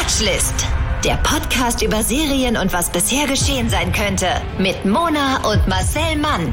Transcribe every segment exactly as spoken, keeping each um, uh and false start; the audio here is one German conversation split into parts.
Watchlist. Der Podcast über Serien und was bisher geschehen sein könnte. Mit Mona und Marcel Mann.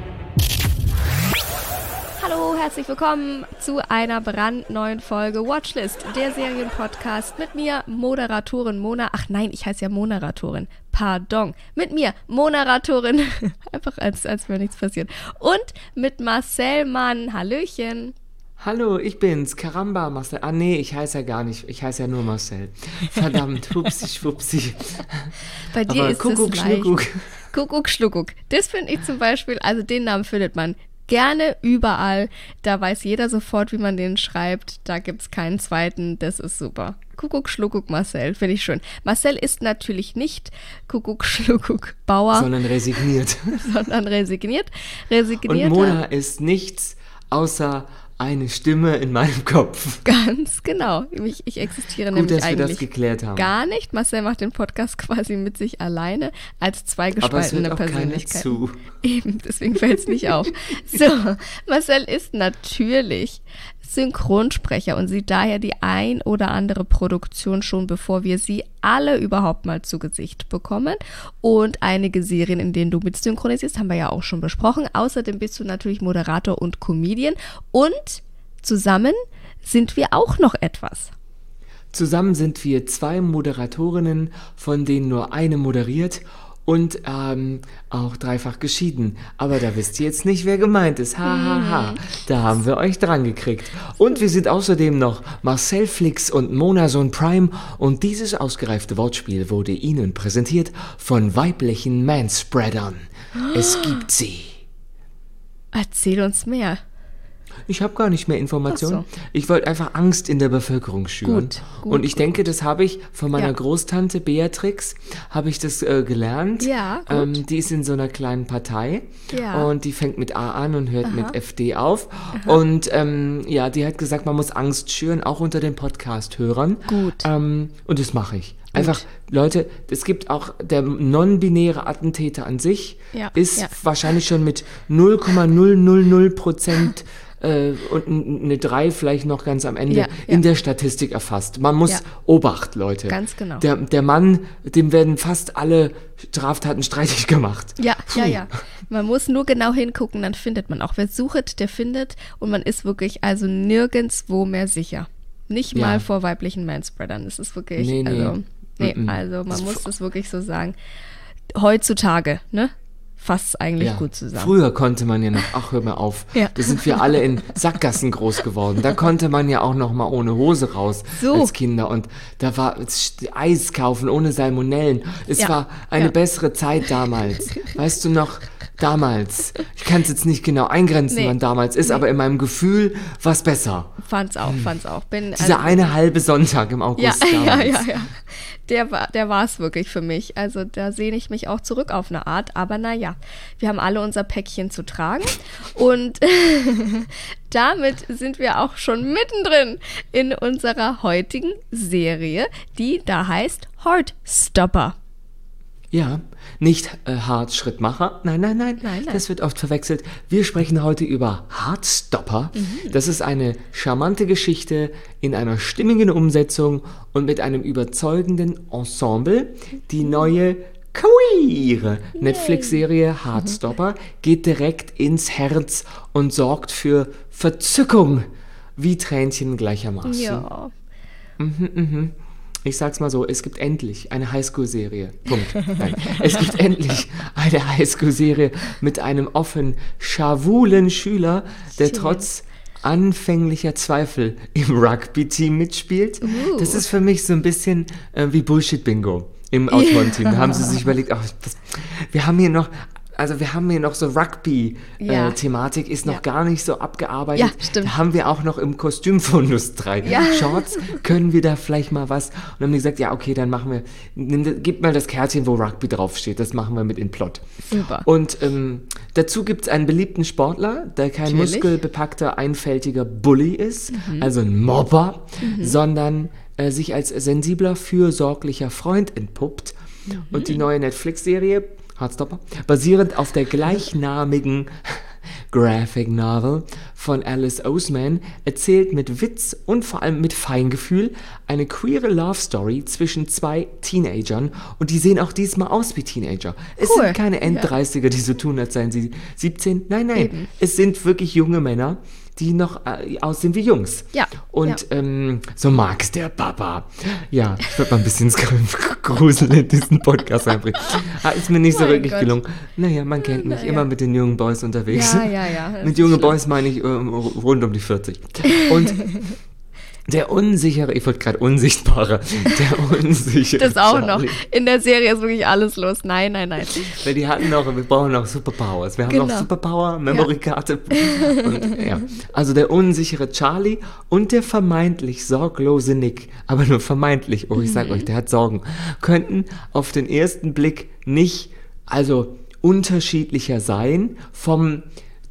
Hallo, herzlich willkommen zu einer brandneuen Folge Watchlist, der Serienpodcast mit mir, Moderatorin Mona. Ach nein, ich heiße ja Moderatorin. Pardon. Mit mir, Moderatorin. Einfach als, als wäre nichts passiert. Und mit Marcel Mann. Hallöchen. Hallo, ich bin's, Karamba, Marcel. Ah nee, ich heiße ja gar nicht, ich heiße ja nur Marcel. Verdammt, hupsi, schwupsi. Bei dir Aber ist Kuckuck, es leicht. Schnuckuck. Kuckuck, Schluckuck. Das finde ich zum Beispiel, also den Namen findet man gerne überall. Da weiß jeder sofort, wie man den schreibt. Da gibt's keinen zweiten, das ist super. Kuckuck, Schluckuck, Marcel, finde ich schön. Marcel ist natürlich nicht Kuckuck, Schluckuck, Bauer. Sondern resigniert. sondern resigniert. Resignierter. Und Mona ist nichts außer eine Stimme in meinem Kopf. Ganz genau. Ich, ich existiere Gut, nämlich dass wir eigentlich das geklärt haben. gar nicht. Marcel macht den Podcast quasi mit sich alleine als zwei gespaltene Aber es hört auch keiner Persönlichkeiten. zu. Eben, deswegen fällt es nicht auf. So, Marcel ist natürlich Synchronsprecher und sieht daher die ein oder andere Produktion schon, bevor wir sie alle überhaupt mal zu Gesicht bekommen. Und einige Serien, in denen du mit synchronisierst, haben wir ja auch schon besprochen. Außerdem bist du natürlich Moderator und Comedian. Und zusammen sind wir auch noch etwas. Zusammen sind wir zwei Moderatorinnen, von denen nur eine moderiert und ähm, auch dreifach geschieden. Aber da wisst ihr jetzt nicht, wer gemeint ist. Ha, ha, ha. Da haben wir euch dran gekriegt. Und wir sind außerdem noch Marcel Flix und Mona Sohn Prime. Und dieses ausgereifte Wortspiel wurde Ihnen präsentiert von weiblichen Manspreadern. Es gibt sie. Erzähl uns mehr. Ich habe gar nicht mehr Informationen. Ach so. Ich wollte einfach Angst in der Bevölkerung schüren. Gut, gut, und ich gut, denke, das habe ich von meiner Ja. Großtante Beatrix, habe ich das äh, gelernt. Ja, gut. Ähm, die ist in so einer kleinen Partei Ja. und die fängt mit A an und hört mit F D auf. Und ähm, ja, die hat gesagt, man muss Angst schüren, auch unter den Podcast-Hörern. Gut. Ähm, und das mache ich. Einfach, Leute, es gibt auch der non-binäre Attentäter an sich, Ja, ist ja. wahrscheinlich schon mit null Komma null null null Prozent äh, und n- eine drei vielleicht noch ganz am Ende Ja, ja. in der Statistik erfasst. Man muss Ja. Obacht, Leute. Ganz genau. Der, der Mann, dem werden fast alle Straftaten streitig gemacht. Ja, Puh. ja, ja. Man muss nur genau hingucken, dann findet man auch. Wer sucht, der findet. Und man ist wirklich also nirgendwo mehr sicher. Nicht Ja. mal vor weiblichen Manspreadern. Das ist wirklich, Nee, nee. also, nee, Mm-mm. also man Das muss f- das wirklich so sagen. Heutzutage, ne? Fasst eigentlich Ja. gut zusammen. Früher konnte man ja noch, ach hör mal auf, Ja. da sind wir alle in Sackgassen groß geworden. Da konnte man ja auch noch mal ohne Hose raus So. als Kinder und da war es- Eis kaufen ohne Salmonellen. Es Ja. war eine Ja. bessere Zeit damals. Weißt du noch, damals. Ich kann es jetzt nicht genau eingrenzen, Nee. wann damals ist, Nee. aber in meinem Gefühl war es besser. Fand's auch, fand's auch. Bin, Dieser also- eine halbe Sonntag im Ja, August ja, damals. ja, ja. Der war der war es wirklich für mich. Also da sehne ich mich auch zurück auf eine Art. Aber naja, wir haben alle unser Päckchen zu tragen. Und damit sind wir auch schon mittendrin in unserer heutigen Serie, die da heißt Heartstopper. Ja, nicht äh, Herzschrittmacher. Nein, nein, nein, Nein, nein. Das wird oft verwechselt. Wir sprechen heute über Heartstopper. Mhm. Das ist eine charmante Geschichte in einer stimmigen Umsetzung und mit einem überzeugenden Ensemble. Die neue queere Netflix-Serie Heartstopper geht direkt ins Herz und sorgt für Verzückung wie Tränchen gleichermaßen. Ja. Ich sag's mal so, es gibt endlich eine Highschool-Serie. Punkt. Nein. Es gibt endlich eine Highschool-Serie mit einem offen schawulen Schüler, der Schön. trotz anfänglicher Zweifel im Rugby-Team mitspielt. Uh. Das ist für mich so ein bisschen äh, wie Bullshit-Bingo im Autorenteam. Da haben sie sich überlegt, ach, das, wir haben hier noch... Also wir haben hier noch so Ja. Rugby-Thematik, ist noch Ja. gar nicht so abgearbeitet. Ja, stimmt. Da haben wir auch noch im Kostümfundus drei Ja. Shorts. Können wir da vielleicht mal was? Und dann haben die gesagt, ja okay, dann machen wir, nimm, gib mal das Kärtchen, wo Rugby draufsteht. Das machen wir mit in Plot. Super. Und ähm, dazu gibt es einen beliebten Sportler, der kein Natürlich. muskelbepackter, einfältiger Bully ist, also ein Mobber, sondern äh, sich als sensibler, fürsorglicher Freund entpuppt. Und die neue Netflix-Serie Heartstopper, basierend auf der gleichnamigen Graphic Novel von Alice Oseman erzählt mit Witz und vor allem mit Feingefühl eine queere Love Story zwischen zwei Teenagern und die sehen auch diesmal aus wie Teenager. Es Cool. sind keine Enddreißiger, die so tun, als seien sie siebzehn. Nein, nein, Eben. es sind wirklich junge Männer, die noch äh, aussehen wie Jungs. Ja. Und ja. Ähm, so mag's der Papa. Ja, ich würde mal ein bisschen Grusel in diesen Podcast reinbringen. Ist mir nicht so Mein wirklich Gott. gelungen. Naja, man kennt mich, Na, immer ja. mit den jungen Boys unterwegs. Ja, ja, ja. Das Mit ist jungen schlimm. Boys meine ich ähm, rund um die vierzig. Und der unsichere, ich wollte gerade unsichtbare, der unsichere Das auch noch. Charlie. In der Serie ist wirklich alles los. Nein, nein, nein. Weil die hatten noch, wir brauchen noch Superpowers. Wir haben Genau. noch Superpower, Memory-Karte. Und, ja. Also der unsichere Charlie und der vermeintlich sorglose Nick, aber nur vermeintlich, oh ich sag euch, der hat Sorgen, könnten auf den ersten Blick nicht, also unterschiedlicher sein vom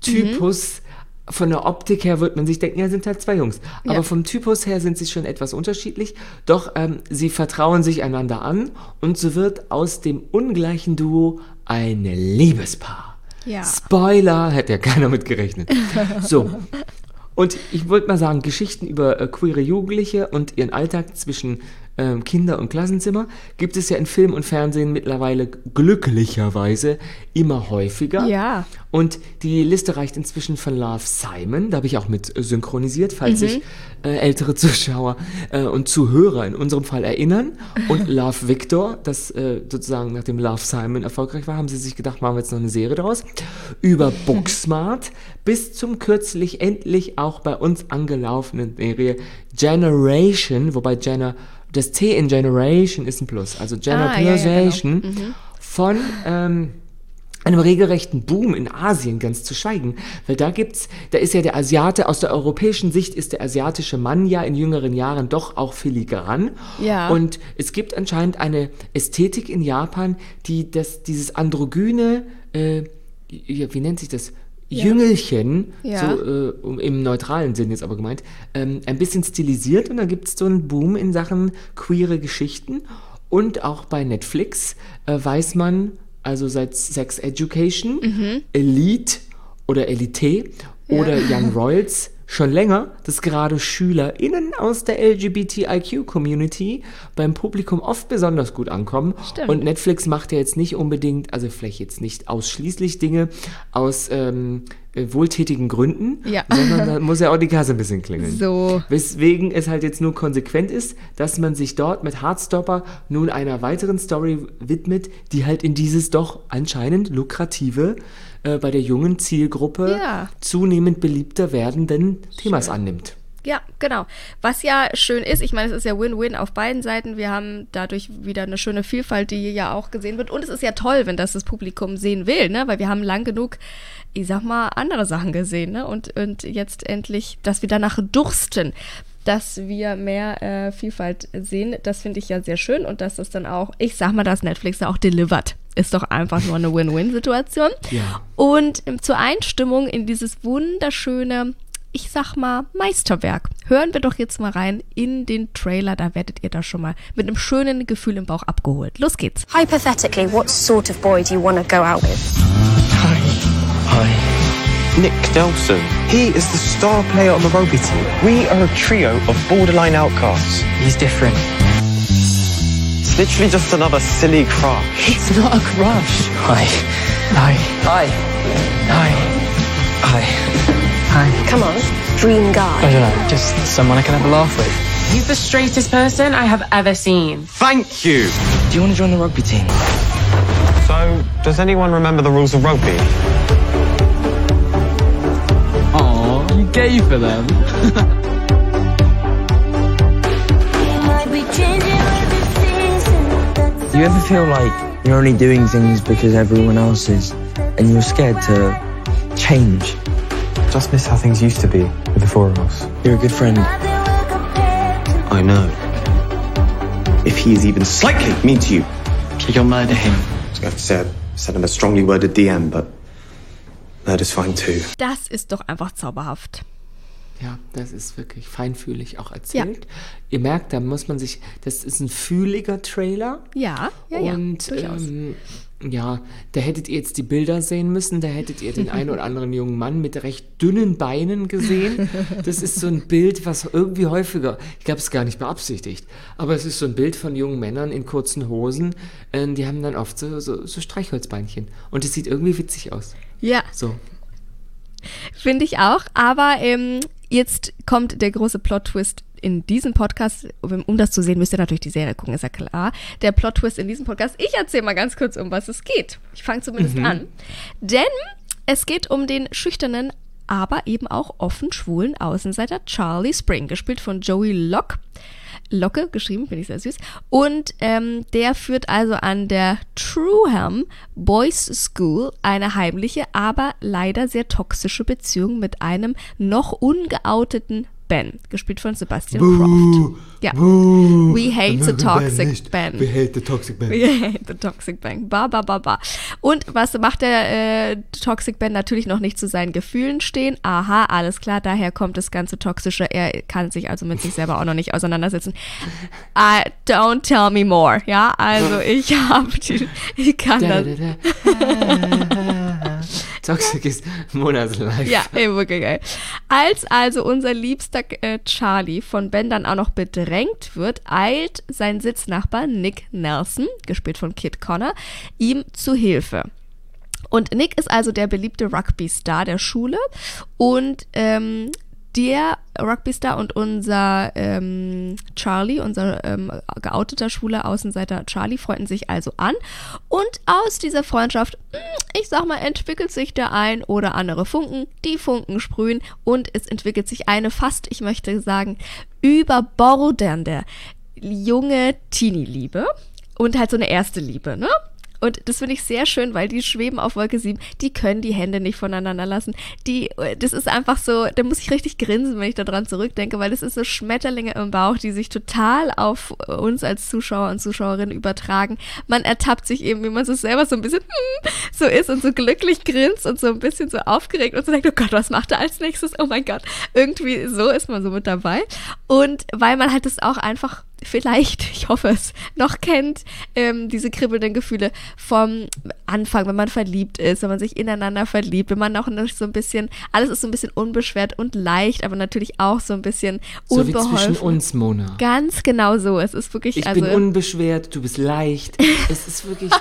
Typus. Von der Optik her wird man sich denken, ja, sind halt zwei Jungs. Aber Ja. vom Typus her sind sie schon etwas unterschiedlich. Doch ähm, sie vertrauen sich einander an und so wird aus dem ungleichen Duo ein Liebespaar. Ja. Spoiler, hätte ja keiner mit gerechnet. So. Und ich wollte mal sagen, Geschichten über äh, queere Jugendliche und ihren Alltag zwischen ähm, Kinder- und Klassenzimmer gibt es ja in Film und Fernsehen mittlerweile glücklicherweise immer häufiger. Ja. Und die Liste reicht inzwischen von Love Simon, da habe ich auch mit äh, synchronisiert, falls sich äh, ältere Zuschauer äh, und Zuhörer in unserem Fall erinnern. Und Love Victor, das äh, sozusagen nachdem Love Simon erfolgreich war, haben sie sich gedacht, machen wir jetzt noch eine Serie draus. Über Booksmart bis zum kürzlich endlich auch bei uns angelaufenen Serie Generation, wobei Jenner, das T in Generation ist ein Plus, also Generation Ah, ja, ja, genau. von ähm, einem regelrechten Boom in Asien ganz zu schweigen, weil da gibt's, da ist ja der Asiate, aus der europäischen Sicht ist der asiatische Mann ja in jüngeren Jahren doch auch filigran. Ja. Und es gibt anscheinend eine Ästhetik in Japan, die das, dieses androgyne, äh, ja, wie nennt sich das? Ja. Jüngelchen, Ja. so äh, um- im neutralen Sinn jetzt aber gemeint, ähm, ein bisschen stilisiert und da gibt es so einen Boom in Sachen queere Geschichten und auch bei Netflix äh, weiß man, also seit Sex Education, Elite oder Elite oder Young Royals schon länger, dass gerade SchülerInnen aus der L G B T I Q-Community beim Publikum oft besonders gut ankommen. Stimmt. Und Netflix macht ja jetzt nicht unbedingt, also vielleicht jetzt nicht ausschließlich Dinge aus ähm, äh, wohltätigen Gründen, Ja. sondern da muss ja auch die Kasse ein bisschen klingeln. So. Weswegen es halt jetzt nur konsequent ist, dass man sich dort mit Heartstopper nun einer weiteren Story widmet, die halt in dieses doch anscheinend lukrative, äh, bei der jungen Zielgruppe Ja. zunehmend beliebter werdenden Themas annimmt. Ja, genau. Was ja schön ist, ich meine, es ist ja Win-Win auf beiden Seiten. Wir haben dadurch wieder eine schöne Vielfalt, die ja auch gesehen wird. Und es ist ja toll, wenn das das Publikum sehen will, ne? Weil wir haben lang genug, ich sag mal, andere Sachen gesehen, ne? Und, und jetzt endlich, dass wir danach dursten, dass wir mehr äh, Vielfalt sehen. Das finde ich ja sehr schön. Und dass das dann auch, ich sag mal, dass Netflix da auch delivert. Ist doch einfach nur eine Win-Win-Situation. Ja. Und ähm, zur Einstimmung in dieses wunderschöne, ich sag mal, Meisterwerk. Hören wir doch jetzt mal rein in den Trailer, da werdet ihr da schon mal mit einem schönen Gefühl im Bauch abgeholt. Los geht's. Hypothetically, what sort of boy do you want to go out with? Hi. Hi. Nick Delson. He is the star player on the rugby team. We are a trio of borderline outcasts. He's different. It's literally just another silly crush. It's not a crush. Hi. Hi. Hi. Hi. Hi. Hi. Come on, dream I guy. don't know, just someone I can have a laugh with. He's the straightest person I have ever seen. Thank you. Do you want to join the rugby team? So, does anyone remember the rules of rugby? Oh, you gay for them. Do you ever feel like you're only doing things because everyone else is, and you're scared to change? Just miss how things used to be with the four of us. You're a good friend. I know. If he is even slightly mean to you, Okay, you'll murder him. I was going to say, send him a strongly worded D M, but murder's fine too. Das ist doch einfach zauberhaft. Ja, das ist wirklich feinfühlig auch erzählt. Ihr merkt, da muss man sich, das ist ein fühliger Trailer. Ja, ja, ja, Und durchaus. ähm, ja, da hättet ihr jetzt die Bilder sehen müssen, da hättet ihr den einen oder anderen jungen Mann mit recht dünnen Beinen gesehen. Das ist so ein Bild, was irgendwie häufiger, ich glaube, es ist gar nicht beabsichtigt, aber es ist so ein Bild von jungen Männern in kurzen Hosen, äh, die haben dann oft so, so, so Streichholzbeinchen und es sieht irgendwie witzig aus. Ja. So. Finde ich auch, aber ähm, jetzt kommt der große Plot-Twist in diesem Podcast. Um, um das zu sehen, müsst ihr natürlich die Serie gucken, ist ja klar. Der Plot-Twist in diesem Podcast, ich erzähle mal ganz kurz, um was es geht. Ich fange zumindest Mhm. an. Denn es geht um den schüchternen, aber eben auch offen schwulen Außenseiter Charlie Spring, gespielt von Joey Locke. Locke, geschrieben, finde ich sehr süß. Und ähm, der führt also an der Trueham Boys School eine heimliche, aber leider sehr toxische Beziehung mit einem noch ungeouteten Ben, gespielt von Sebastian Croft. Ja. Boo. We hate the toxic Ben. We hate the toxic Ben. We hate the toxic Ben. Ba, ba, ba, ba. Und was macht der äh, Toxic Ben? Natürlich noch nicht zu seinen Gefühlen stehen. Aha, alles klar, daher kommt das ganze Toxische. Er kann sich also mit sich selber auch noch nicht auseinandersetzen. I, don't tell me more. Ja, also ich habe die, ich kann Da, das. da, da. Toxic ist Monas Life. Ja, ey, wirklich geil. Als also unser liebster äh, Charlie von Ben dann auch noch bedrängt wird, eilt sein Sitznachbar Nick Nelson, gespielt von Kit Connor, ihm zu Hilfe. Und Nick ist also der beliebte Rugby-Star der Schule und ähm, der Rugby-Star und unser ähm, Charlie, unser ähm, geouteter schwuler Außenseiter Charlie, freunden sich also an. Und aus dieser Freundschaft, ich sag mal, entwickelt sich der ein oder andere Funken. Die Funken sprühen und es entwickelt sich eine fast, ich möchte sagen, überbordernde junge Teenie-Liebe und halt so eine erste Liebe, ne? Und das finde ich sehr schön, weil die schweben auf Wolke sieben, die können die Hände nicht voneinander lassen. Die, das ist einfach so, da muss ich richtig grinsen, wenn ich daran zurückdenke, weil das ist so Schmetterlinge im Bauch, die sich total auf uns als Zuschauer und Zuschauerinnen übertragen. Man ertappt sich eben, wie man so selber so ein bisschen hm, so ist und so glücklich grinst und so ein bisschen so aufgeregt und so denkt, oh Gott, was macht er als nächstes? Oh mein Gott. Irgendwie so ist man so mit dabei. Und weil man halt das auch einfach vielleicht, ich hoffe es, noch kennt, ähm, diese kribbelnden Gefühle vom Anfang, wenn man verliebt ist, wenn man sich ineinander verliebt, wenn man auch noch so ein bisschen, alles ist so ein bisschen unbeschwert und leicht, aber natürlich auch so ein bisschen So unbeholfen. wie zwischen uns, Mona. Ganz genau so. Es ist wirklich, Ich also bin unbeschwert, du bist leicht. Es ist wirklich,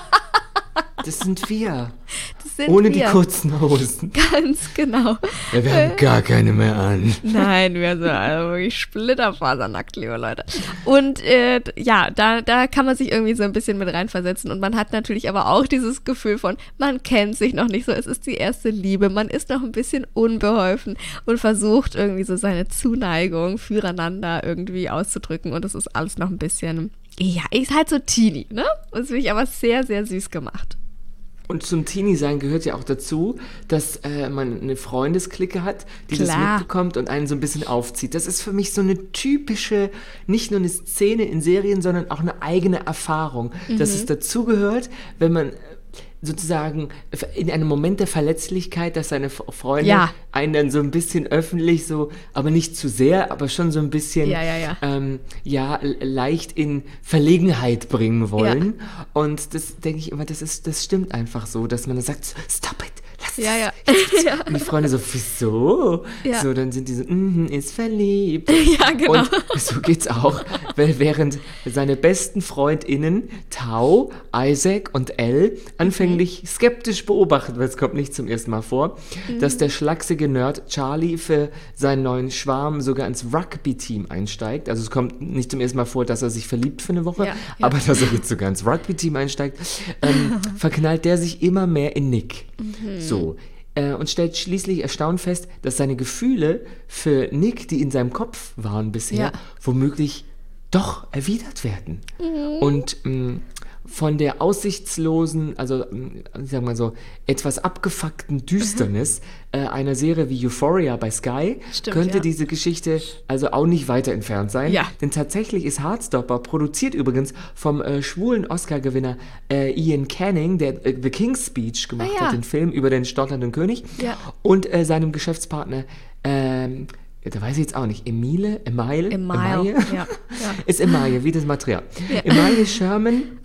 das sind wir. das sind Ohne wir. die kurzen Hosen. Ganz genau. Ja, wir haben gar keine mehr an. Nein, wir sind also wirklich splitterfasernackt, liebe Leute. Und äh, ja, da, da kann man sich irgendwie so ein bisschen mit reinversetzen. Und man hat natürlich aber auch dieses Gefühl von, man kennt sich noch nicht so, es ist die erste Liebe, man ist noch ein bisschen unbeholfen und versucht irgendwie so seine Zuneigung füreinander irgendwie auszudrücken. Und das ist alles noch ein bisschen, ja, ist halt so teeny, ne? Und das finde ich aber sehr, sehr süß gemacht. Und zum Teenie-Sein gehört ja auch dazu, dass äh, man eine Freundesklicke hat, die das Klar. mitbekommt und einen so ein bisschen aufzieht. Das ist für mich so eine typische, nicht nur eine Szene in Serien, sondern auch eine eigene Erfahrung, dass es dazugehört, wenn man äh, sozusagen in einem Moment der Verletzlichkeit, dass seine F- Freunde Ja. einen dann so ein bisschen öffentlich so, aber nicht zu sehr, aber schon so ein bisschen Ja, ja, ja. Ähm, ja, l- leicht in Verlegenheit bringen wollen. Und das denke ich immer, das ist, das stimmt einfach so, dass man dann sagt, stop it, lass es. Ja, ja. Jetzt, Ja. Und die Freunde so, wieso? Ja. So, dann sind die so, mhm, ist verliebt. Ja, genau. Und so geht's auch, weil während seine besten FreundInnen, Tau, Isaac und Elle, anfänglich skeptisch beobachten, weil es kommt nicht zum ersten Mal vor, Mhm. dass der schlachsige Nerd Charlie für seinen neuen Schwarm sogar ins Rugby-Team einsteigt. Also es kommt nicht zum ersten Mal vor, dass er sich verliebt für eine Woche, Ja, ja. aber dass er jetzt sogar ins Rugby-Team einsteigt, ähm, verknallt der sich immer mehr in Nick. Mhm. So. Äh, und stellt schließlich erstaunt fest, dass seine Gefühle für Nick, die in seinem Kopf waren bisher, Ja. womöglich doch erwidert werden. Mhm. Und mh, von der aussichtslosen, also mh, ich sag mal so, etwas abgefuckten Düsternis äh, einer Serie wie Euphoria bei Sky Stimmt, könnte ja. diese Geschichte also auch nicht weiter entfernt sein. Ja. Denn tatsächlich ist Heartstopper, produziert übrigens vom äh, schwulen Oscar-Gewinner äh, Ian Canning, der äh, The King's Speech gemacht Ah, ja. hat, den Film über den stotternden König, Ja. und äh, seinem Geschäftspartner, ähm, ja, da weiß ich jetzt auch nicht, Emile, Emile, Emile, ja, ja. ist Emaille, wie das Material. Ja. Emaille Sherman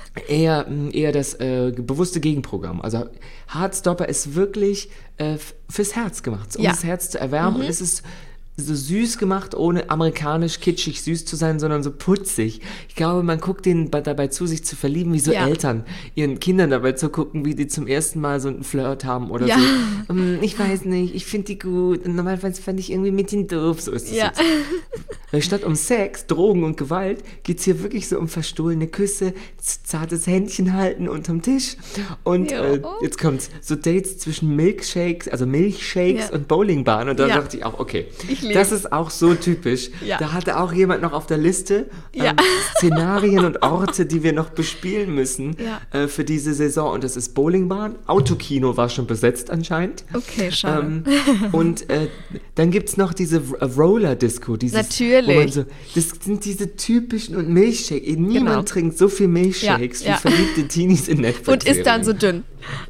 eher, eher das äh, bewusste Gegenprogramm. Also Heartstopper ist wirklich äh, f- fürs Herz gemacht, um Ja. das Herz zu erwärmen. Mhm. Und es ist so süß gemacht, ohne amerikanisch kitschig süß zu sein, sondern so putzig. Ich glaube, man guckt denen bei- dabei zu, sich zu verlieben, wie so Ja. Eltern ihren Kindern dabei zu gucken, wie die zum ersten Mal so einen Flirt haben oder Ja. so. Um, ich weiß nicht, ich finde die gut. Und normalerweise fand ich irgendwie mit den doof. So ist es Ja. jetzt. Weil statt um Sex, Drogen und Gewalt geht es hier wirklich so um verstohlene Küsse, z- zartes Händchen halten unterm Tisch. Und Jo. äh, jetzt kommt's, so Dates zwischen Milkshakes, also Milchshakes Ja. und Bowlingbahnen. Und da Ja. dachte ich auch, okay, Ich lieb's. das ist auch so typisch. Ja. Da hatte auch jemand noch auf der Liste Ja. ähm, Szenarien und Orte, die wir noch bespielen müssen Ja. äh, für diese Saison. Und das ist Bowlingbahn. Autokino war schon besetzt anscheinend. Okay, schade. Ähm, und äh, dann gibt es noch diese R- Roller-Disco. Dieses, Natürlich. Wo man so, das sind diese typischen und Milchshakes. Niemand Genau. trinkt so viel Milchshakes Ja, wie ja. verliebte Teenies in Netflix. Und ist dann so dünn.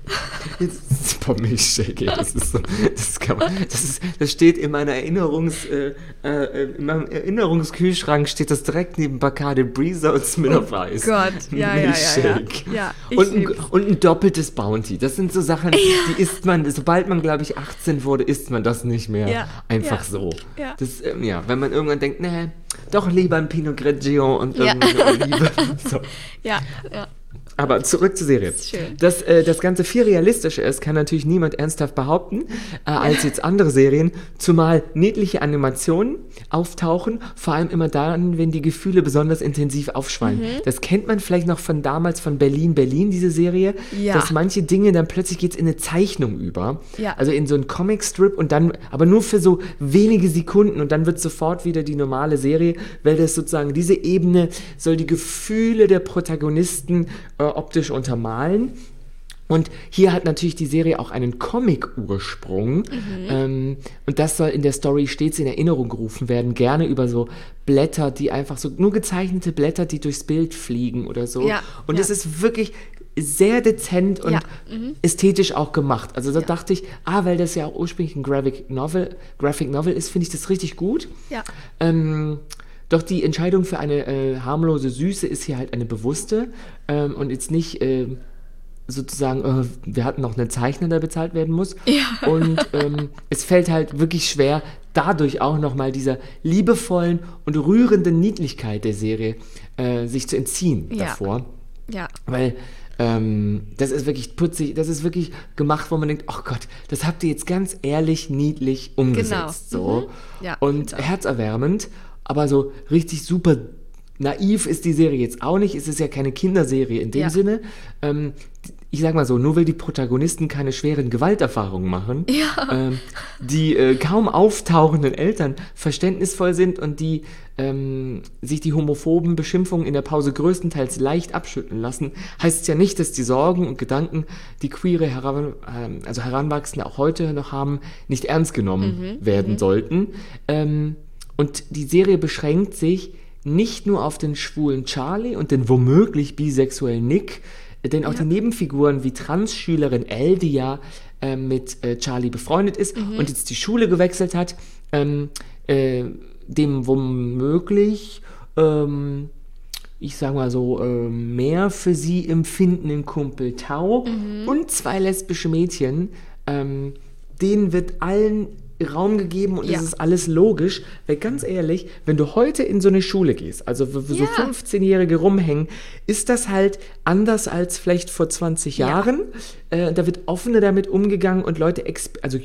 Super Milchshake, ey, das ist so, das kann man, das ist, das steht in meiner Erinnerungs, äh, äh, in meinem Erinnerungskühlschrank steht das direkt neben Bacardi Breezer und Smirnoff Ice. Gott, ja, ja, ja, ja. Milchshake. Ja, ich und, ein, lieb's. und ein doppeltes Bounty. Das sind so Sachen, die isst man, sobald man, glaube ich, achtzehn wurde, isst man das nicht mehr. Ja, Einfach ja, so. ja. Das, ähm, ja, wenn man irgendwann denkt, nee, doch lieber ein Pinot Grigio und Ja. irgendwie eine Olive. So. Ja, ja. Aber zurück zur Serie. ist schön. Dass äh, das Ganze viel realistischer ist, kann natürlich niemand ernsthaft behaupten, äh, als jetzt andere Serien, zumal niedliche Animationen auftauchen, vor allem immer dann, wenn die Gefühle besonders intensiv aufschwallen. Mhm. Das kennt man vielleicht noch von damals von Berlin, Berlin, diese Serie, Ja. dass manche Dinge dann plötzlich geht's in eine Zeichnung über, Ja. also in so einen Comicstrip und dann, aber nur für so wenige Sekunden und dann wird sofort wieder die normale Serie, weil das sozusagen, diese Ebene soll die Gefühle der Protagonisten äh, optisch untermalen. Und hier hat natürlich die Serie auch einen Comic-Ursprung. Ähm, und das soll in der Story stets in Erinnerung gerufen werden. Gerne über so Blätter, die einfach so, nur gezeichnete Blätter, die durchs Bild fliegen oder so. Ja, und ja. es ist wirklich sehr dezent und Ja, ästhetisch auch gemacht. Also da dachte ich, ah, weil das ja auch ursprünglich ein Graphic Novel, Graphic Novel ist, finde ich das richtig gut. Ja. Ähm, doch die Entscheidung für eine äh, harmlose Süße ist hier halt eine bewusste ähm, und jetzt nicht äh, sozusagen, äh, wir hatten noch einen Zeichner, der bezahlt werden muss. Ja. Und ähm, es fällt halt wirklich schwer, dadurch auch nochmal dieser liebevollen und rührenden Niedlichkeit der Serie äh, sich zu entziehen Ja. davor. Ja. Weil ähm, das ist wirklich putzig, das ist wirklich gemacht, wo man denkt, oh Gott, das habt ihr jetzt ganz ehrlich, niedlich umgesetzt. Genau. So. Mhm. Ja, und genau. herzerwärmend, aber so richtig super naiv ist die Serie jetzt auch nicht. Es ist ja keine Kinderserie in dem Ja. Sinne. Ähm, ich sag mal so, nur weil die Protagonisten keine schweren Gewalterfahrungen machen, ähm, die äh, kaum auftauchenden Eltern verständnisvoll sind und die ähm, sich die homophoben Beschimpfungen in der Pause größtenteils leicht abschütteln lassen, heißt es ja nicht, dass die Sorgen und Gedanken, die queere Heran, ähm, also Heranwachsende auch heute noch haben, nicht ernst genommen werden sollten. Ähm, und die Serie beschränkt sich nicht nur auf den schwulen Charlie und den womöglich bisexuellen Nick, denn auch die Nebenfiguren wie Trans-Schülerin Elle, die ja äh, mit äh, Charlie befreundet ist und jetzt die Schule gewechselt hat, ähm, äh, dem womöglich, ähm, ich sag mal so, äh, mehr für sie empfindenden Kumpel Tau und zwei lesbische Mädchen, ähm, denen wird allen Raum gegeben und Ja. es ist alles logisch, weil ganz ehrlich, wenn du heute in so eine Schule gehst, also wo wo so Ja. fünfzehnjährige rumhängen, ist das halt anders als vielleicht vor zwanzig Ja. Jahren. Äh, da wird offener damit umgegangen und Leute, exp- also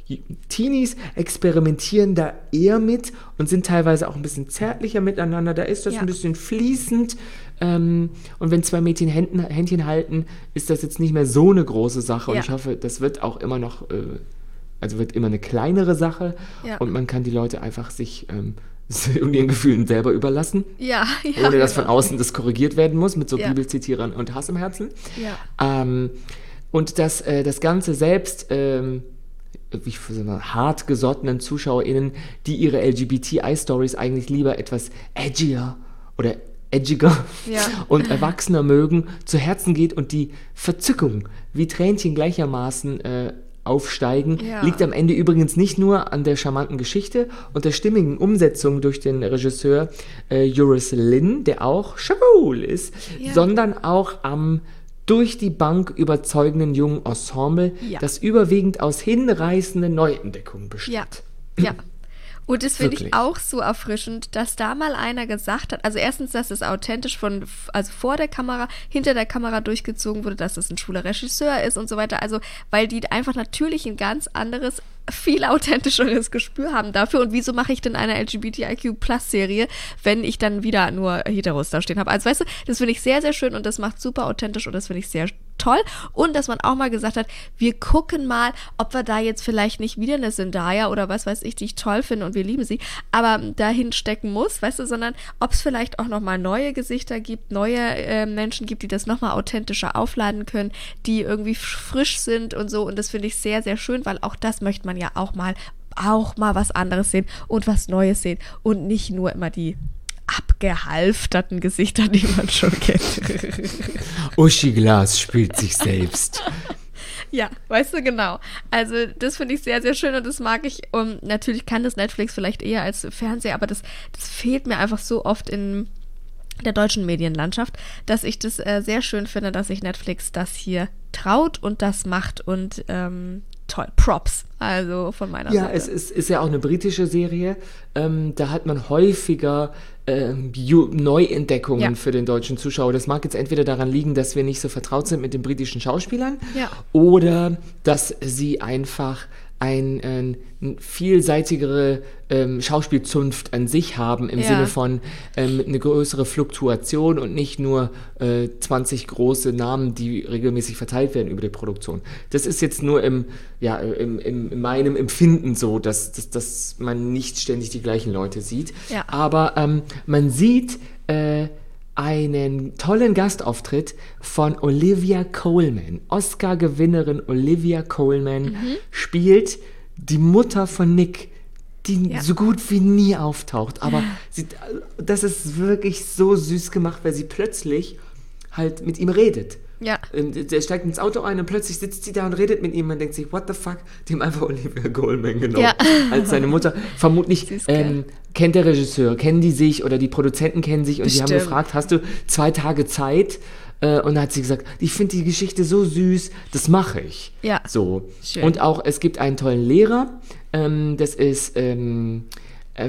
Teenies experimentieren da eher mit und sind teilweise auch ein bisschen zärtlicher miteinander. Da ist das Ja. ein bisschen fließend. Ähm, und wenn zwei Mädchen Händen, Händchen halten, ist das jetzt nicht mehr so eine große Sache. Und Ja. ich hoffe, das wird auch immer noch, äh, also wird immer eine kleinere Sache. Ja. Und man kann die Leute einfach sich ähm, und ihren Gefühlen selber überlassen, Ja, ja. ohne dass von außen das korrigiert werden muss mit so Ja. Bibelzitierern und Hass im Herzen. Ja. Ähm, und das, äh, das Ganze selbst, ähm, ich sag mal, hartgesottenen ZuschauerInnen, die ihre L G B T I-Stories eigentlich lieber etwas edgier oder edgiger Ja. und erwachsener mögen, zu Herzen geht und die Verzückung wie Tränchen gleichermaßen äh, aufsteigen. Ja. Liegt am Ende übrigens nicht nur an der charmanten Geschichte und der stimmigen Umsetzung durch den Regisseur äh, Euros Lyn, der auch schwul ist, Ja. sondern auch am durch die Bank überzeugenden jungen Ensemble, Ja. das überwiegend aus hinreißenden Neuentdeckungen besteht. Ja, ja. Und das finde ich Wirklich. auch so erfrischend, dass da mal einer gesagt hat, also erstens, dass es authentisch von, also vor der Kamera, hinter der Kamera durchgezogen wurde, dass es ein schwuler Regisseur ist und so weiter, also weil die einfach natürlich ein ganz anderes, viel authentischeres Gespür haben dafür. Und wieso mache ich denn eine L G B T I Q Plus Serie, wenn ich dann wieder nur Heteros da stehen habe? Also weißt du, das finde ich sehr, sehr schön und das macht super authentisch und das finde ich sehr toll. Und dass man auch mal gesagt hat, wir gucken mal, ob wir da jetzt vielleicht nicht wieder eine Zendaya oder was weiß ich, die ich toll finde und wir lieben sie, aber dahin stecken muss, weißt du, sondern ob es vielleicht auch nochmal neue Gesichter gibt, neue äh, Menschen gibt, die das nochmal authentischer aufladen können, die irgendwie frisch sind und so. Und das finde ich sehr, sehr schön, weil auch das möchte man ja auch mal, auch mal was anderes sehen und was Neues sehen und nicht nur immer die abgehalfterten Gesichter, die man schon kennt. Uschi Glas spielt sich selbst. Ja, weißt du, genau. Also das finde ich sehr, sehr schön und das mag ich. Um, natürlich kann das Netflix vielleicht eher als Fernseher, aber das, das fehlt mir einfach so oft in der deutschen Medienlandschaft, dass ich das äh, sehr schön finde, dass sich Netflix das hier traut und das macht und ähm, toll, Props, also von meiner Ja, Seite. es ist, ist ja auch eine britische Serie. Ähm, da hat man häufiger ähm, Ju- Neuentdeckungen Ja. für den deutschen Zuschauer. Das mag jetzt entweder daran liegen, dass wir nicht so vertraut sind mit den britischen Schauspielern Ja. oder dass sie einfach ein, ein vielseitigere ähm, Schauspielzunft an sich haben, im Ja. Sinne von ähm, eine größere Fluktuation und nicht nur äh, zwanzig große Namen, die regelmäßig verteilt werden über die Produktion. Das ist jetzt nur im, ja, im, im, in meinem Empfinden so, dass, dass, dass man nicht ständig die gleichen Leute sieht. Ja. Aber ähm, man sieht äh, einen tollen Gastauftritt von Olivia Colman. Oscar-Gewinnerin Olivia Colman Mhm. spielt die Mutter von Nick, die Ja. so gut wie nie auftaucht. Aber sie, das ist wirklich so süß gemacht, weil sie plötzlich halt mit ihm redet. Ja. Ähm, Der steigt ins Auto ein und plötzlich sitzt sie da und redet mit ihm. Man denkt sich, what the fuck? Die haben einfach Olivia Colman genommen Ja. als seine Mutter. Vermutlich Süß, gell? ähm, kennt der Regisseur, kennen die sich oder die Produzenten kennen sich und sie haben Bestimmt. gefragt, hast du zwei Tage Zeit? Äh, und dann hat sie gesagt, ich finde die Geschichte so süß, das mache ich. Ja. So. Schön. Und auch, es gibt einen tollen Lehrer, ähm, das ist ähm, äh,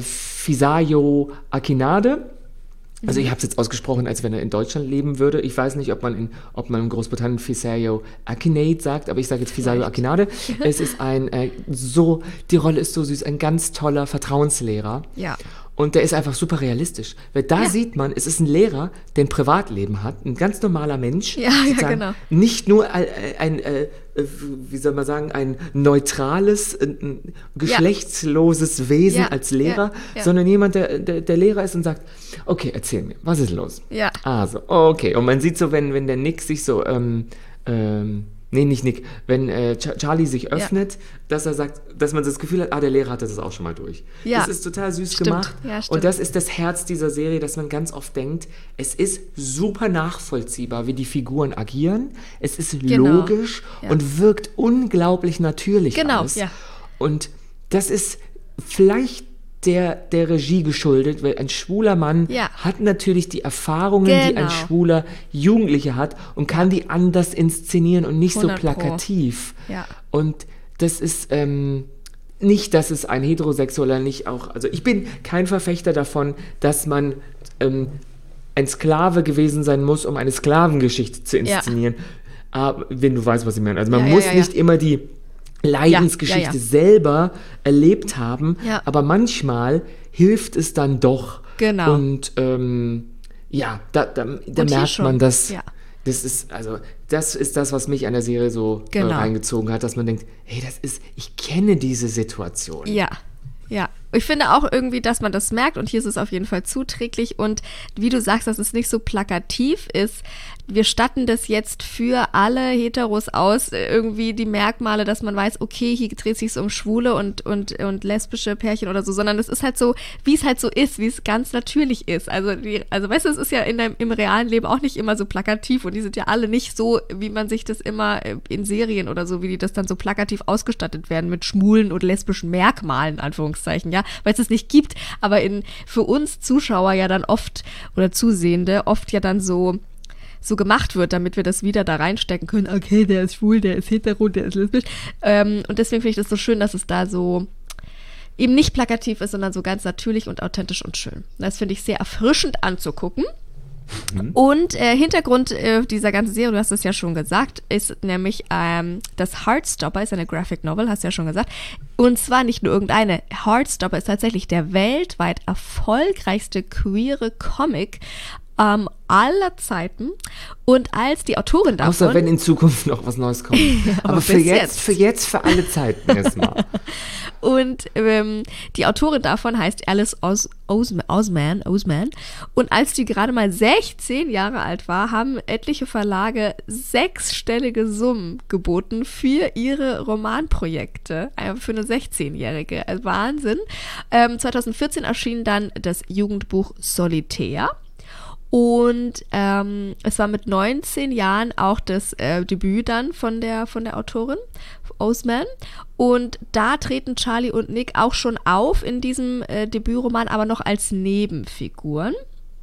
Fisayo Akinade. Also ich habe es jetzt ausgesprochen, als wenn er in Deutschland leben würde. Ich weiß nicht, ob man in, ob man in Großbritannien Fisayo Akinade sagt, aber ich sage jetzt Fisayo Akinade. Es ist ein äh, so, die Rolle ist so süß, ein ganz toller Vertrauenslehrer. Ja. Und der ist einfach super realistisch. Weil da Ja. sieht man, es ist ein Lehrer, der ein Privatleben hat, ein ganz normaler Mensch. Ja, ja, sozusagen. genau. Nicht nur ein, ein äh, wie soll man sagen, ein neutrales, äh, ein geschlechtsloses Wesen Ja, als Lehrer, ja, ja. sondern jemand, der, der, der Lehrer ist und sagt, okay, erzähl mir, was ist los? Ja. Also, okay. Und man sieht so, wenn, wenn der Nick sich so, ähm, ähm, nee, nicht Nick, wenn äh, Ch- Charlie sich öffnet, dass er sagt, dass man das Gefühl hat, ah, der Lehrer hatte das auch schon mal durch. Ja. Das ist total süß Stimmt. gemacht. Ja, stimmt. Und das ist das Herz dieser Serie, dass man ganz oft denkt, es ist super nachvollziehbar, wie die Figuren agieren. Es ist Genau. logisch Ja. und wirkt unglaublich natürlich Genau, alles. ja. Und das ist vielleicht der, der Regie geschuldet, weil ein schwuler Mann Ja. hat natürlich die Erfahrungen, die ein Genau. schwuler Jugendlicher hat und kann die anders inszenieren und nicht so hundert Pro. plakativ. Ja. Und das ist ähm, nicht, dass es ein Heterosexueller nicht auch, also ich bin kein Verfechter davon, dass man ähm, ein Sklave gewesen sein muss, um eine Sklavengeschichte zu Ja. inszenieren. Aber, wenn du weißt, was ich meine. Also man Ja, ja, muss ja, ja. nicht immer die Leidensgeschichte Ja, ja, ja. selber erlebt haben, Ja. aber manchmal hilft es dann doch. Genau. Und ähm, ja, da, da, da Und hier merkt schon. man das. Ja. Das ist, also, das ist das, was mich an der Serie so Genau. äh, reingezogen hat, dass man denkt, hey, das ist, ich kenne diese Situation. Ja, ja. Ich finde auch irgendwie, dass man das merkt und hier ist es auf jeden Fall zuträglich und wie du sagst, dass es nicht so plakativ ist, wir statten das jetzt für alle Heteros aus, irgendwie die Merkmale, dass man weiß, okay, hier dreht sich um Schwule und, und, und lesbische Pärchen oder so, sondern es ist halt so, wie es halt so ist, wie es ganz natürlich ist. Also, die, also weißt du, es ist ja in dem, im realen Leben auch nicht immer so plakativ und die sind ja alle nicht so, wie man sich das immer in Serien oder so, wie die das dann so plakativ ausgestattet werden mit schwulen und lesbischen Merkmalen, in Anführungszeichen, ja, weil es das nicht gibt, aber in, für uns Zuschauer ja dann oft oder Zusehende oft ja dann so so gemacht wird, damit wir das wieder da reinstecken können, okay, der ist schwul, der ist hetero, der ist lesbisch. Ähm, und deswegen finde ich das so schön, dass es da so eben nicht plakativ ist, sondern so ganz natürlich und authentisch und schön. Das finde ich sehr erfrischend anzugucken. Mhm. Und äh, Hintergrund äh, dieser ganzen Serie, du hast es ja schon gesagt, ist nämlich ähm, das Heartstopper, ist eine Graphic Novel, hast du ja schon gesagt. Und zwar nicht nur irgendeine. Heartstopper ist tatsächlich der weltweit erfolgreichste queere Comic Ähm, aller Zeiten und als die Autorin davon... Außer wenn in Zukunft noch was Neues kommt. aber, aber für jetzt, jetzt, für jetzt, für alle Zeiten erstmal. Und ähm, die Autorin davon heißt Alice Os- Os- Oseman, Oseman und als die gerade mal sechzehn Jahre alt war, haben etliche Verlage sechsstellige Summen geboten für ihre Romanprojekte, äh, für eine sechzehnjährige. Also Wahnsinn. Ähm, zwanzig vierzehn erschien dann das Jugendbuch Solitär. Und ähm, es war mit neunzehn Jahren auch das äh, Debüt dann von der, von der Autorin, Oseman. Und da treten Charlie und Nick auch schon auf in diesem äh, Debütroman, aber noch als Nebenfiguren.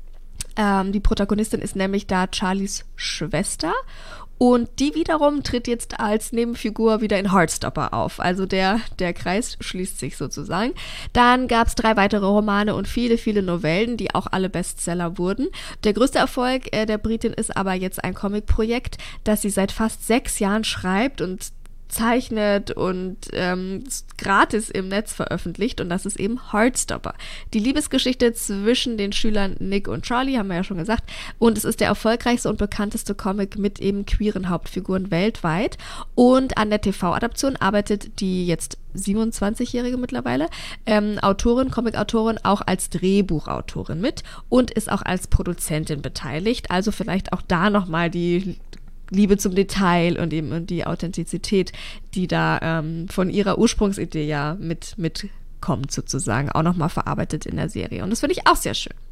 Ähm, die Protagonistin ist nämlich da Charlies Schwester. Und die wiederum tritt jetzt als Nebenfigur wieder in Heartstopper auf. Also der, der Kreis schließt sich sozusagen. Dann gab es drei weitere Romane und viele, viele Novellen, die auch alle Bestseller wurden. Der größte Erfolg äh, der Britin ist aber jetzt ein Comicprojekt, das sie seit fast sechs Jahren schreibt und zeichnet und ähm, gratis im Netz veröffentlicht und das ist eben Heartstopper. Die Liebesgeschichte zwischen den Schülern Nick und Charlie, haben wir ja schon gesagt, und es ist der erfolgreichste und bekannteste Comic mit eben queeren Hauptfiguren weltweit und an der T V-Adaption arbeitet die jetzt siebenundzwanzigjährige mittlerweile ähm, Autorin, Comic-Autorin auch als Drehbuchautorin mit und ist auch als Produzentin beteiligt, also vielleicht auch da nochmal die Liebe zum Detail und eben die Authentizität, die da ähm, von ihrer Ursprungsidee ja mit, mitkommt sozusagen, auch nochmal verarbeitet in der Serie. Und das finde ich auch sehr schön.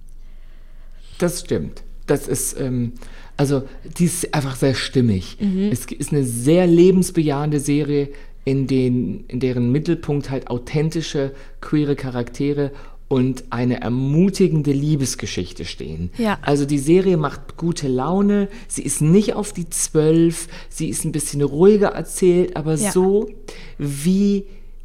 Das stimmt. Das ist, ähm, also die ist einfach sehr stimmig. Mhm. Es ist eine sehr lebensbejahende Serie, in, den, in deren Mittelpunkt halt authentische, queere Charaktere und eine ermutigende Liebesgeschichte stehen. Ja. Also die Serie macht gute Laune, sie ist nicht auf die zwölf, sie ist ein bisschen ruhiger erzählt, aber ja. so, wie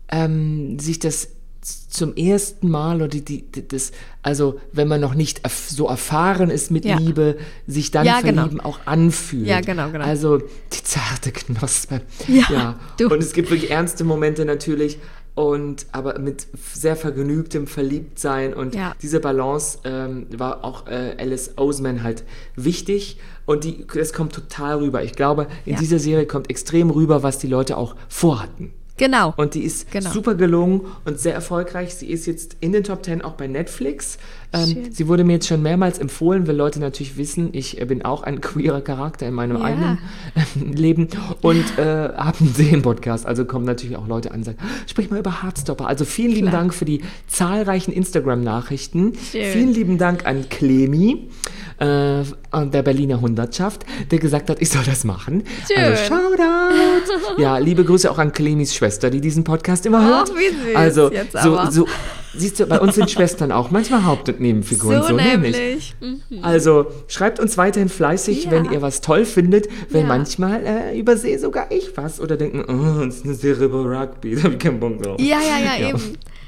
ähm, sich das zum ersten Mal oder die, die, das, also wenn man noch nicht erf- so erfahren ist mit ja. Liebe, sich dann ja, verlieben genau. auch anfühlt. Ja, genau, genau. Also die zarte Knospe. Ja, ja. du. Und es gibt wirklich ernste Momente natürlich, und aber mit sehr vergnügtem Verliebtsein und ja. diese Balance ähm, war auch äh, Alice Oseman halt wichtig und die, das kommt total rüber. Ich glaube, in ja. dieser Serie kommt extrem rüber, was die Leute auch vorhatten. Genau. Und die ist genau. super gelungen und sehr erfolgreich. Sie ist jetzt in den Top Ten auch bei Netflix. Ähm, sie wurde mir jetzt schon mehrmals empfohlen, weil Leute natürlich wissen, ich äh, bin auch ein queerer Charakter in meinem ja. eigenen äh, Leben und äh, habe einen Serien-Podcast. Also kommen natürlich auch Leute an und sagen, sprich mal über Heartstopper. Also vielen lieben Klar. Dank für die zahlreichen Instagram-Nachrichten. Schön. Vielen lieben Dank an Clemi, äh, an der Berliner Hundertschaft, der gesagt hat, ich soll das machen. Schön. Also Shoutout! Ja, liebe Grüße auch an Clemis Schwester, die diesen Podcast immer hört. Ach, wie süß. Also, jetzt so, aber. so, siehst du, bei uns sind Schwestern auch manchmal Haupt- und Nebenfiguren. So, so nämlich. nämlich. Mhm. Also, schreibt uns weiterhin fleißig, Ja. wenn ihr was toll findet, weil Ja. manchmal äh, übersehe sogar ich was oder denken, oh, das ist eine Serie über Rugby, da habe ich keinen Bock drauf. Ja, ja, ja, eben.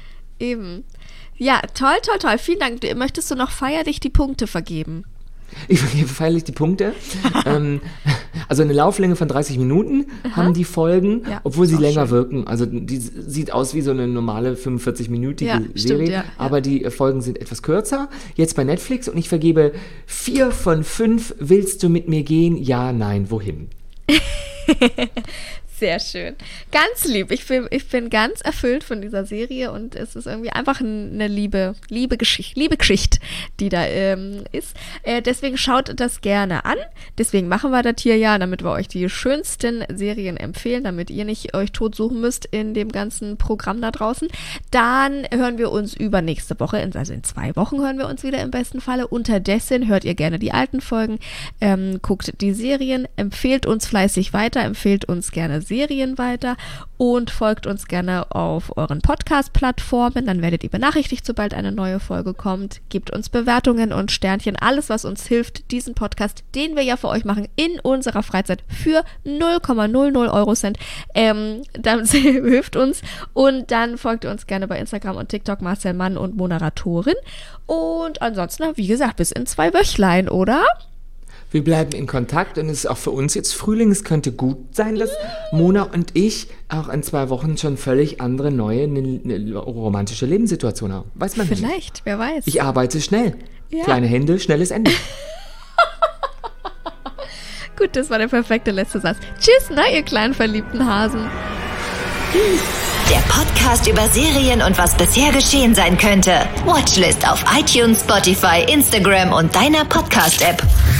Eben. Ja, toll, toll, toll. Vielen Dank. Möchtest du noch feierlich die Punkte vergeben? Ich vergebe feierlich die Punkte. ähm, also eine Lauflänge von dreißig Minuten Aha. haben die Folgen, Ja, obwohl sie auch länger schön. wirken. Also die sieht aus wie so eine normale fünfundvierzig-minütige Ja, Serie, stimmt, ja, ja. aber die äh, Folgen sind etwas kürzer. Jetzt bei Netflix und ich vergebe vier von fünf. Willst du mit mir gehen? Ja, nein, wohin? Sehr schön. Ganz lieb. Ich bin, ich bin ganz erfüllt von dieser Serie und es ist irgendwie einfach eine liebe, liebe Geschichte, liebe Geschichte, die da ähm, ist. Äh, deswegen schaut das gerne an. Deswegen machen wir das hier ja, damit wir euch die schönsten Serien empfehlen, damit ihr nicht euch tot suchen müsst in dem ganzen Programm da draußen. Dann hören wir uns übernächste Woche, also in zwei Wochen hören wir uns wieder im besten Falle. Unterdessen hört ihr gerne die alten Folgen, ähm, guckt die Serien, empfehlt uns fleißig weiter, empfehlt uns gerne Serien weiter und folgt uns gerne auf euren Podcast-Plattformen. Dann werdet ihr benachrichtigt, sobald eine neue Folge kommt. Gebt uns Bewertungen und Sternchen, alles, was uns hilft, diesen Podcast, den wir ja für euch machen, in unserer Freizeit für null Komma null null Euro Cent. Ähm, das hilft uns. Und dann folgt ihr uns gerne bei Instagram und TikTok, Marcel Mann und Moderatorin. Und ansonsten, wie gesagt, bis in zwei Wöchlein, oder? Wir bleiben in Kontakt und es ist auch für uns jetzt Frühling. Es könnte gut sein, dass Mona und ich auch in zwei Wochen schon völlig andere, neue, ne, ne, romantische Lebenssituation haben. Weiß man nicht. Vielleicht, wer weiß. Ich arbeite schnell. Ja. Kleine Hände, schnelles Ende. Gut, das war der perfekte letzte Satz. Tschüss, na, ihr kleinen verliebten Hasen. Der Podcast über Serien und was bisher geschehen sein könnte. Watchlist auf iTunes, Spotify, Instagram und deiner Podcast-App.